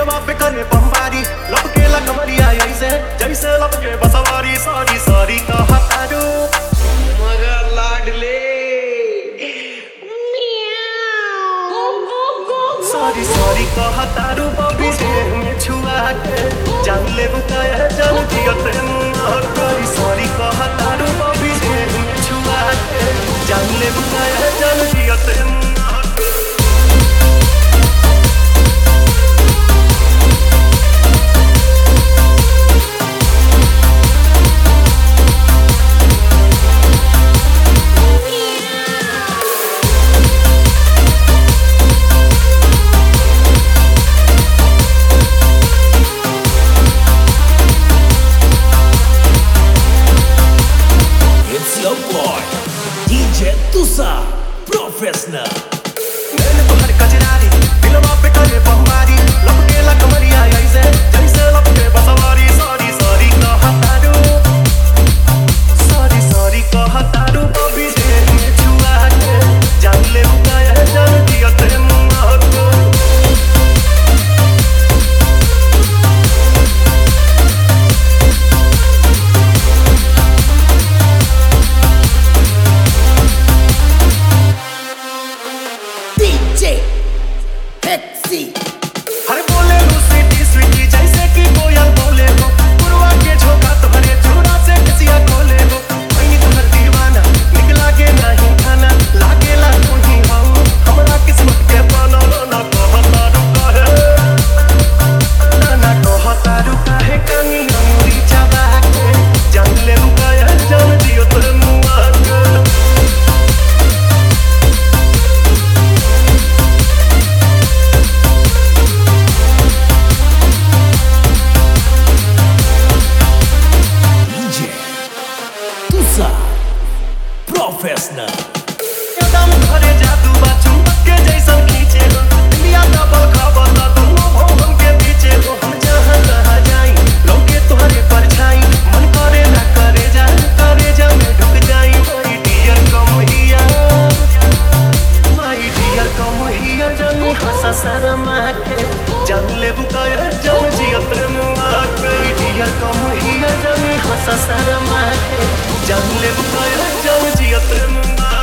दिलवा पे करे बमबारी लपके ला कमरिया ऐसे जैसे लपके बसवारी सॉरी सॉरी कहा तारू मगर लाडले सॉरी सॉरी कहा तारू बॉबी से में छुआ के जान ले बुकाया जान दिया ते सॉरी सॉरी कहा तारू बॉबी से में छुआ के जान ले बुकाया जान दिया ते Professional. मैंने तो हर कजरारी दिलवा पे करे बमबारी लपके ला कमरिया ऐसे जैसे लपके बसवारी सॉरी सॉरी कहा तारू सॉरी सॉरी कहा तारू बॉबी से में छुआ के जान ले बुकाया जान दिया ते हर बोले लो स्वीटी स्वीटी जैसे कि कोयल बोले हो पुरवा के झोंका तुम्हारे चूड़ा से किसिया खोले हो वही तुम्हार दीवाना निकला के नहीं खाना लागे ला तू ही हो हमारा किस्मत के पाना ना कहता रुका है ना कहता रुका है कमी अमूरी चबा के जान ले बुकाया जान दियो तो मुआ Professional. एकदम घरे जादू बाचू के जैसन खींचे हो इंडिया का बलखा बता दोनों भवन के पीछे हो हम जहां कहां जाई लौके तुम्हारे परछाई मन करे ना करे जा में ढुक जाई माय डियर कम हियर जानी हंसा शर्मा के जान ले बुकाया जान जियत मुआ के डियर कम हियर जानी हंसा शर्मा के जान ले बुकाया जान जियत मुआ